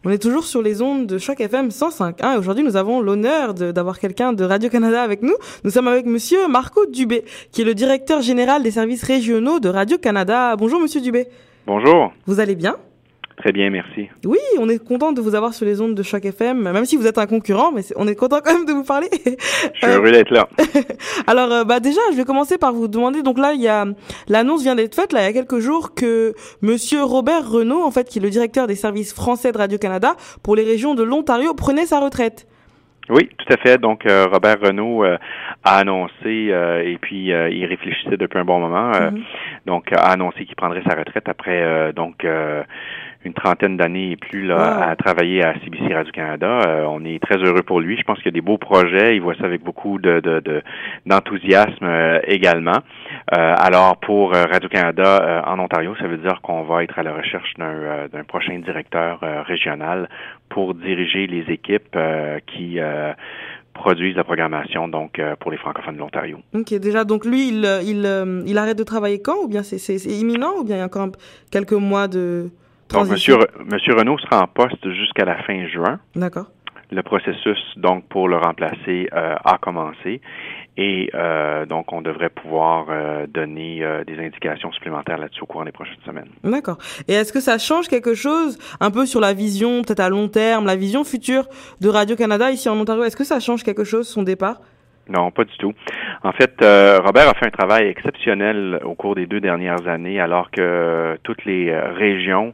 On est toujours sur les ondes de Choc FM 105.1 et aujourd'hui nous avons l'honneur d'avoir quelqu'un de Radio-Canada avec nous. Nous sommes avec monsieur Marco Dubé, qui est le directeur général des services régionaux de Radio-Canada. Bonjour monsieur Dubé. Bonjour. Vous allez bien? Très bien, merci. Oui, on est content de vous avoir sur les ondes de Choc FM, même si vous êtes un concurrent, mais on est content quand même de vous parler. Je suis heureux d'être là. Alors, déjà, je vais commencer par vous demander, donc là, l'annonce vient d'être faite, là, il y a quelques jours, que monsieur Robert Renaud, en fait, qui est le directeur des services français de Radio-Canada, pour les régions de l'Ontario, prenait sa retraite. Oui, tout à fait. Donc, Robert Renaud a annoncé, et puis il réfléchissait depuis un bon moment, donc a annoncé qu'il prendrait sa retraite après, une trentaine d'années et plus là à travailler à CBC Radio-Canada. On est très heureux pour lui. Je pense qu'il y a des beaux projets. Il voit ça avec beaucoup d'enthousiasme également. Alors pour Radio-Canada en Ontario, ça veut dire qu'on va être à la recherche d'un prochain directeur régional pour diriger les équipes qui produisent la programmation donc pour les francophones de l'Ontario. OK, déjà donc lui il arrête de travailler quand, ou bien c'est imminent, ou bien il y a encore quelques mois de transition? Donc monsieur Renaud sera en poste jusqu'à la fin juin. D'accord. Le processus donc pour le remplacer a commencé et donc on devrait pouvoir donner des indications supplémentaires là-dessus au cours des prochaines semaines. D'accord. Et est-ce que ça change quelque chose un peu sur la vision peut-être à long terme, la vision future de Radio-Canada ici en Ontario? Est-ce que ça change quelque chose son départ? Non, pas du tout. En fait, Robert a fait un travail exceptionnel au cours des 2 dernières années, alors que toutes les régions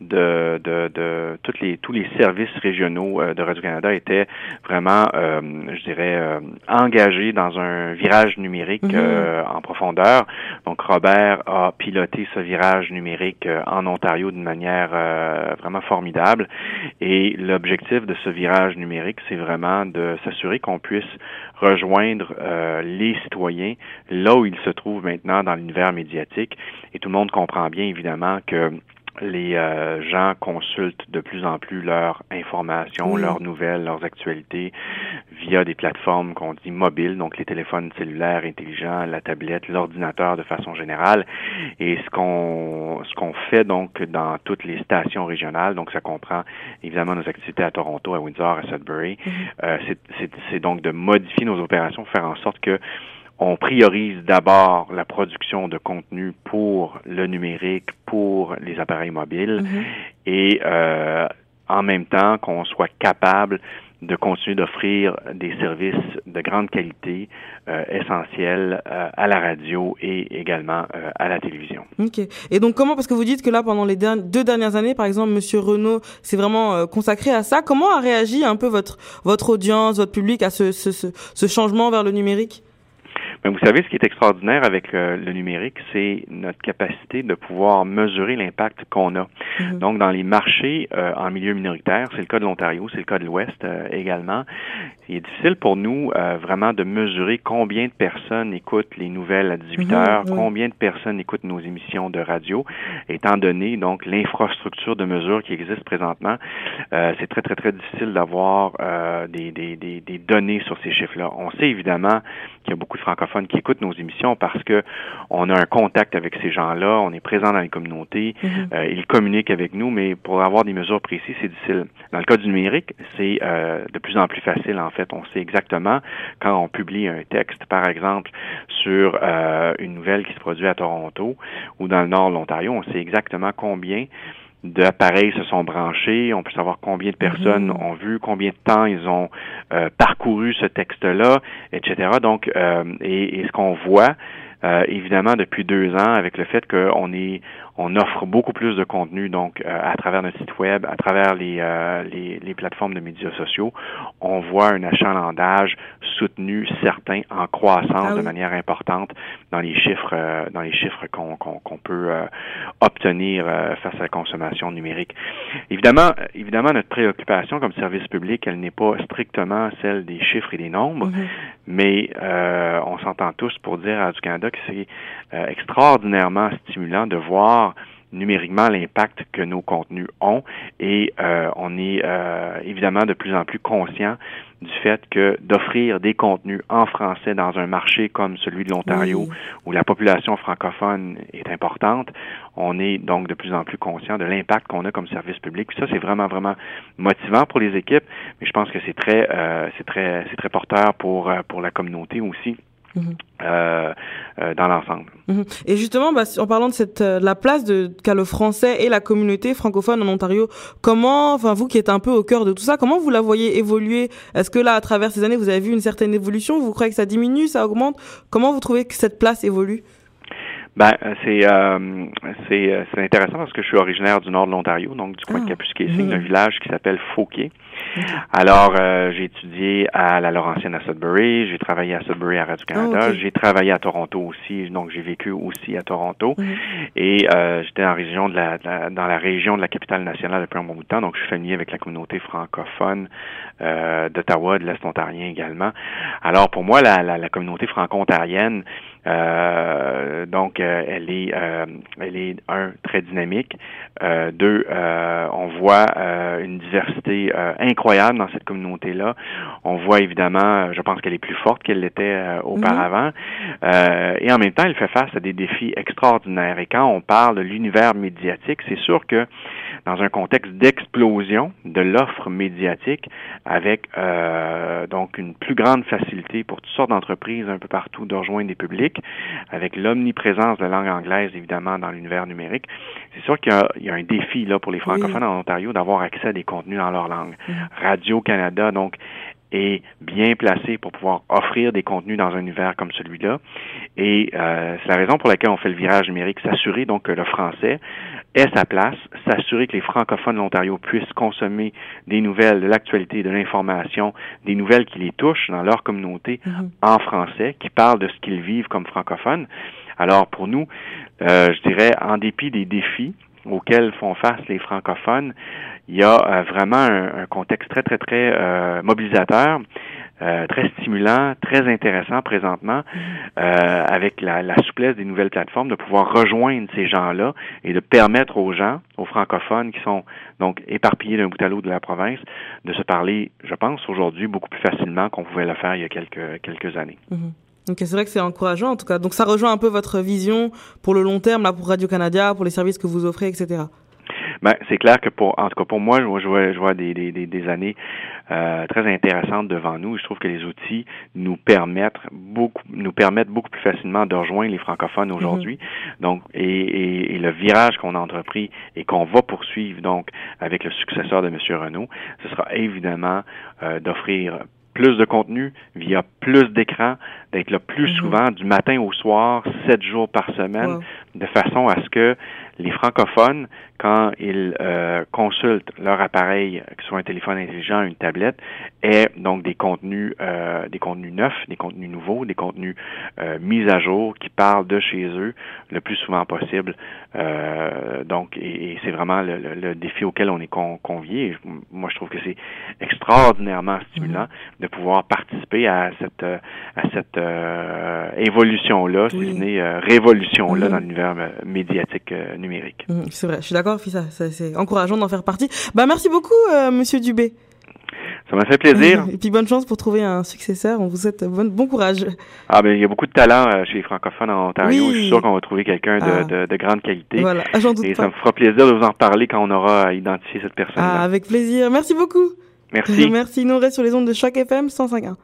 tous les services régionaux de Radio-Canada étaient vraiment, engagés dans un virage numérique en profondeur. Donc, Robert a piloté ce virage numérique en Ontario d'une manière vraiment formidable. Et l'objectif de ce virage numérique, c'est vraiment de s'assurer qu'on puisse rejoindre les citoyens là où ils se trouvent maintenant dans l'univers médiatique. Et tout le monde comprend bien, évidemment, que les gens consultent de plus en plus leurs informations, leurs nouvelles, leurs actualités via des plateformes qu'on dit mobiles, donc les téléphones cellulaires intelligents, la tablette, l'ordinateur de façon générale. Et ce qu'on fait donc dans toutes les stations régionales, donc ça comprend évidemment nos activités à Toronto, à Windsor, à Sudbury, c'est donc de modifier nos opérations, faire en sorte que on priorise d'abord la production de contenu pour le numérique, pour les appareils mobiles, et en même temps qu'on soit capable de continuer d'offrir des services de grande qualité essentiels à la radio et également à la télévision. OK. Et donc comment, parce que vous dites que là pendant les 2 dernières années, par exemple, monsieur Renaud s'est vraiment consacré à ça. Comment a réagi un peu votre audience, votre public à ce changement vers le numérique? Mais vous savez, ce qui est extraordinaire avec le numérique, c'est notre capacité de pouvoir mesurer l'impact qu'on a. Donc, dans les marchés en milieu minoritaire, c'est le cas de l'Ontario, c'est le cas de l'Ouest également. Il est difficile pour nous vraiment de mesurer combien de personnes écoutent les nouvelles à 18 heures, combien de personnes écoutent nos émissions de radio, étant donné donc l'infrastructure de mesure qui existe présentement. C'est très, très, très difficile d'avoir des données sur ces chiffres-là. On sait évidemment qu'il y a beaucoup de francophones qui écoutent nos émissions parce que on a un contact avec ces gens-là, on est présent dans les communautés, ils communiquent avec nous, mais pour avoir des mesures précises, c'est difficile. Dans le cas du numérique, c'est de plus en plus facile, en fait. On sait exactement quand on publie un texte, par exemple, sur une nouvelle qui se produit à Toronto ou dans le nord de l'Ontario, on sait exactement combien d'appareils se sont branchés, on peut savoir combien de personnes ont vu, combien de temps ils ont parcouru ce texte-là, etc. Donc, et ce qu'on voit, évidemment, depuis 2 ans, avec le fait qu'on offre beaucoup plus de contenu, donc à travers notre site web, à travers les plateformes de médias sociaux, on voit un achalandage soutenu, certain, en croissance de manière importante dans les chiffres qu'on peut obtenir face à la consommation numérique. Évidemment, notre préoccupation comme service public, elle n'est pas strictement celle des chiffres et des nombres, mais on s'entend tous pour dire à Radio-Canada que c'est extraordinairement stimulant de voir numériquement l'impact que nos contenus ont et on est évidemment de plus en plus conscient du fait que d'offrir des contenus en français dans un marché comme celui de l'Ontario, où la population francophone est importante, on est donc de plus en plus conscient de l'impact qu'on a comme service public. Puis ça, c'est vraiment, vraiment motivant pour les équipes, mais je pense que c'est très porteur pour la communauté aussi. Dans l'ensemble. Et justement, en parlant de la place qu'a le français et la communauté francophone en Ontario, vous qui êtes un peu au cœur de tout ça, comment vous la voyez évoluer? Est-ce que là, à travers ces années, vous avez vu une certaine évolution? Vous croyez que ça diminue, ça augmente? Comment vous trouvez que cette place évolue? C'est intéressant parce que je suis originaire du nord de l'Ontario, donc du coin de Kapuskasing, d'un village qui s'appelle Fauquier. Alors, j'ai étudié à la Laurentienne à Sudbury, j'ai travaillé à Sudbury à Radio-Canada, j'ai travaillé à Toronto aussi, donc j'ai vécu aussi à Toronto. Et j'étais dans la région de la capitale nationale depuis un bon bout de temps, donc je suis familier avec la communauté francophone d'Ottawa, de l'Est ontarien également. Alors, pour moi, la communauté franco-ontarienne, donc elle est très dynamique. Deux, on voit une diversité incroyable dans cette communauté-là. On voit évidemment, je pense qu'elle est plus forte qu'elle l'était auparavant. Et en même temps, elle fait face à des défis extraordinaires. Et quand on parle de l'univers médiatique, c'est sûr que dans un contexte d'explosion de l'offre médiatique, avec donc une plus grande facilité pour toutes sortes d'entreprises un peu partout de rejoindre des publics, avec l'omniprésence de la langue anglaise, évidemment, dans l'univers numérique, c'est sûr qu'il y a un défi là pour les francophones en Ontario d'avoir accès à des contenus dans leur langue. Radio-Canada, donc, est bien placé pour pouvoir offrir des contenus dans un univers comme celui-là. Et c'est la raison pour laquelle on fait le virage numérique, s'assurer donc que le français ait sa place, s'assurer que les francophones de l'Ontario puissent consommer des nouvelles, de l'actualité, de l'information, des nouvelles qui les touchent dans leur communauté en français, qui parlent de ce qu'ils vivent comme francophones. Alors pour nous, je dirais, en dépit des défis auxquels font face les francophones, il y a vraiment un contexte très, très, très mobilisateur, très stimulant, très intéressant présentement, avec la souplesse des nouvelles plateformes, de pouvoir rejoindre ces gens-là et de permettre aux gens, aux francophones qui sont donc éparpillés d'un bout à l'autre de la province, de se parler, je pense, aujourd'hui beaucoup plus facilement qu'on pouvait le faire il y a quelques années. Ok, c'est vrai que c'est encourageant en tout cas. Donc ça rejoint un peu votre vision pour le long terme, là, pour Radio-Canada, pour les services que vous offrez, etc. C'est clair que en tout cas pour moi, je vois des années très intéressantes devant nous. Je trouve que les outils nous permettent beaucoup plus facilement de rejoindre les francophones aujourd'hui. Donc, et le virage qu'on a entrepris et qu'on va poursuivre donc avec le successeur de M. Renault, ce sera évidemment d'offrir plus de contenu via plus d'écrans, d'être là plus souvent, du matin au soir, 7 jours par semaine, de façon à ce que les francophones, quand ils consultent leur appareil, que ce soit un téléphone intelligent, une tablette, aient donc des contenus neufs, des contenus nouveaux, des contenus mis à jour qui parlent de chez eux le plus souvent possible. Donc, et c'est vraiment le défi auquel on est convié. Moi, je trouve que c'est extraordinairement stimulant de pouvoir participer à cette évolution-là, si ce n'est révolution-là dans l'univers médiatique numérique. C'est vrai, je suis d'accord, c'est encourageant d'en faire partie. Merci beaucoup, Monsieur Dubé. Ça m'a fait plaisir. Et puis bonne chance pour trouver un successeur. On vous souhaite bon courage. Il y a beaucoup de talent chez les francophones en Ontario. Je suis sûr qu'on va trouver quelqu'un de grande qualité. Voilà, j'en doute pas. Ça me fera plaisir de vous en reparler quand on aura identifié cette personne-là. Avec plaisir. Merci beaucoup. Merci. Merci. Nous on reste sur les ondes de Choc FM 105.1.